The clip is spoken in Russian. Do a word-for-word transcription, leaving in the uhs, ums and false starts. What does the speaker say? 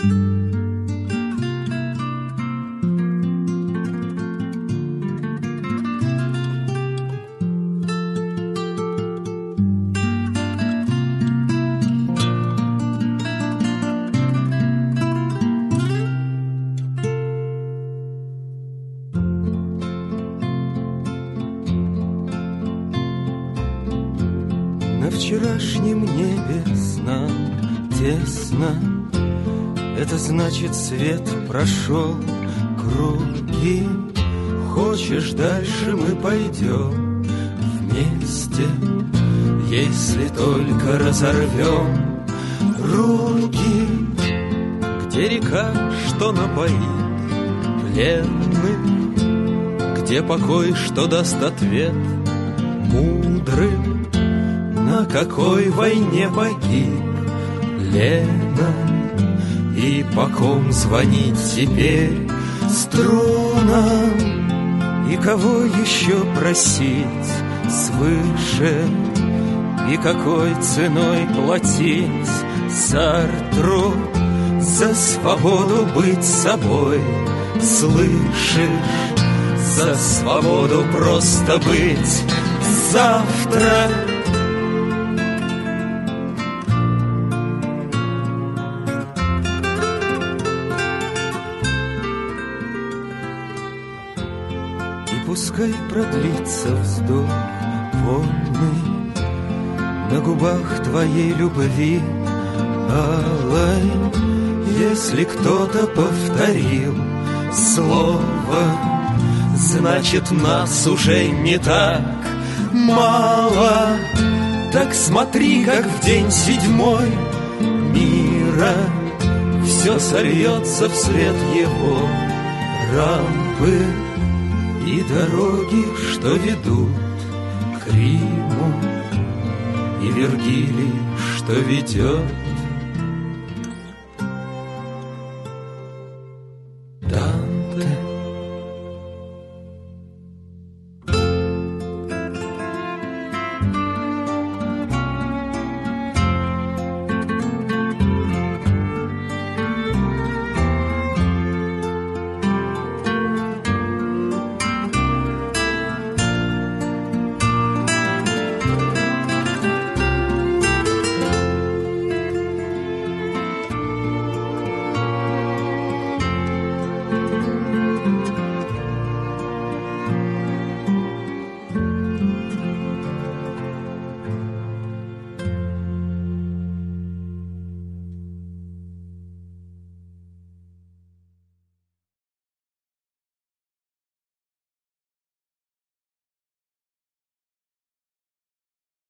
На вчерашнем небе нам тесно, это значит, свет прошел круги. Хочешь, дальше мы пойдем вместе, если только разорвем руки. Где река, что напоит пленных, где покой, что даст ответ мудрым. На какой войне погиб Ленин, и по ком звонить теперь струнам, и кого еще просить свыше, и какой ценой платить Сартру за свободу быть собой, слышишь? За свободу просто быть завтра. Пускай продлится вздох вольный на губах твоей любви алой. Если кто-то повторил слово, значит, нас уже не так мало. Так смотри, как в день седьмой мира все сольется вслед его рампы и дороги, что ведут к Риму, и Вергилий, что ведет